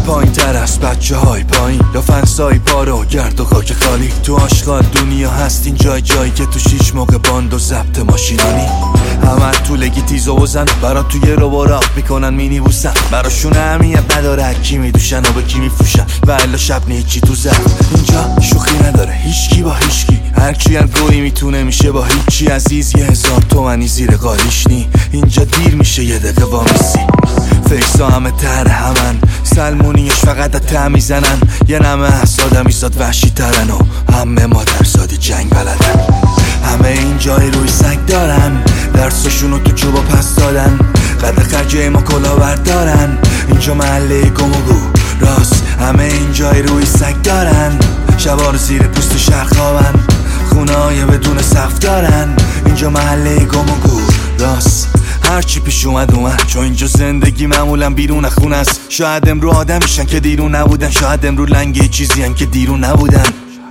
پایین تر از بچه های پایین، یا فنسای پاره و گرد و خاک خالی. تو آشغال دنیا هست این جایی که تو شیش موقع باند و ضبط ماشینانی. همه طولگی تیز و بزن برا توی رو راق میکنن مینی بوسن، براشون اهمیت نداره کی میدوشن و به کی میفروشن و الا شب نیچی تو زفت. اینجا شوخی نداره هیچکی با هیچکی، هر کی هر گویی میتونه میشه با هیچی عزیز. 1000 تومنی زیر قالیش نی، اینجا دیر میشه یه دقیقه وامیسی. فیکسا همه تر همن، سلمونیش فقط ته میزنن. یه نمه هست آدمی زاد وحشی ترن و همه مادرزادی جنگ بلدن. همه این جای روی سگ دارن، درسشونو تو جوبا پس دادن. قد خرجه ما کلاور دارن، اینجا محله گم و گو راست. همه این جای روی سگ دارن، شبار زیر پوست شهر خوابن. خونه‌های بدون سقف دارن، اینجا محله گم و گو راست. هرچی پیش اومد چون اینجا زندگی معمولا بیرون خونه است. شاید امرو آدمیشن که دیرون نبودن، شاید امرو لنگه چیزی هن که دیرون نبودن.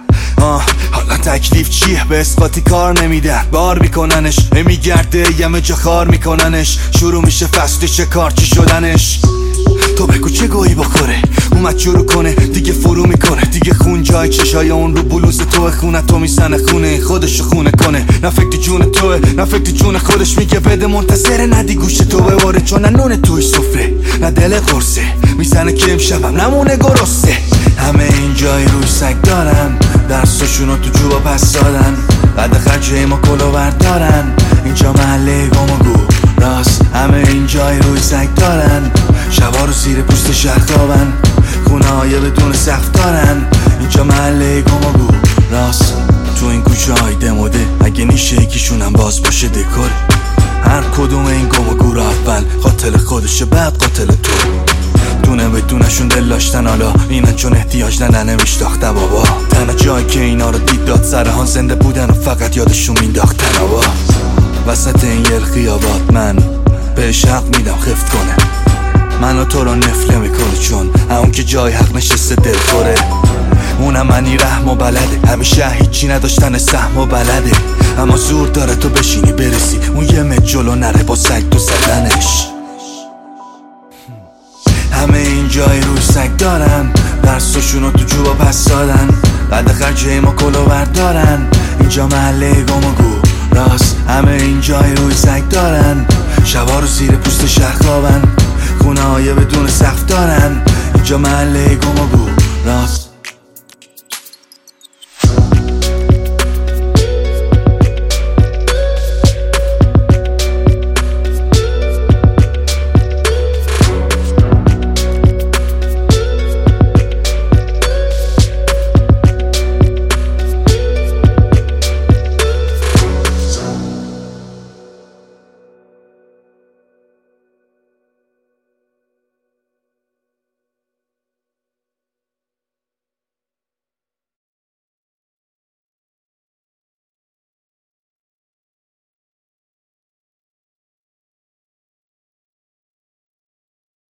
حالا تکلیف چیه؟ به اثباتی کار نمیدن، بار میکننش میگرده یمه جا خار میکننش. شروع میشه فصل شکار چی شدنش. تو بگو چه گویی بخوره اومد شروع کنه دیگه فرو میکنه دیگه. خون جای چشای اون رو بلوز تو خونه تو میزنه خونه خودشو خونه کنه. نه فکر جون توه نه فکر جون خودش، میگه بده منتظره ندی گوش تو بباره. چون نه نون توی سفره نه دل قرصه، میزنه که امشبم نمونه گرسته. همه این جای روی سگ دارن، درسشونو تو جوبا پس دادن. قد خرجه ما کلاور دارن، اینجا محله گم و گو راست. همه این جای روی سگ دارن، شبا رو زیر پوست شهر خوابن. خونه های بدون سقف دارن، اینجا محله گم و گو راست. تو این کوچه های دموده اگه نیشه یکیشونم باز باشه دکوره. هر کدوم این گم و گو رو اول قاتل خودشه بعد قاتل تو. دونه به دونشون دل داشتن، حالا اینن چون احتیاج نمیشتاخته بابا. تنها جایی که اینا رو دید داد سرهان زنده بودن و فقط یادشون مینداختن آبا. وسط این یل خیابات من بهش حق میدم خفت کنه. منو تو رو نفله میکنه چون اون که جای حق نشسته دل خوره. اونم منی رحم و بلده، همیشه هیچی نداشتن سهم و بلده. اما زور داره تو بشینی برسی اون یه متر جلو نره با سگ تو زدنش. همه این جای روی سگ دارن، درسشونو تو جوبا پس دادن. قد خرجه ما کلاور دارن، اینجا محله گم و گو راست. همه این جای روی سگ دارن، شبا رو زیر پوست شهر خوابن. خونه های بدون سقف دارن، اینجا محله گم و گو راست.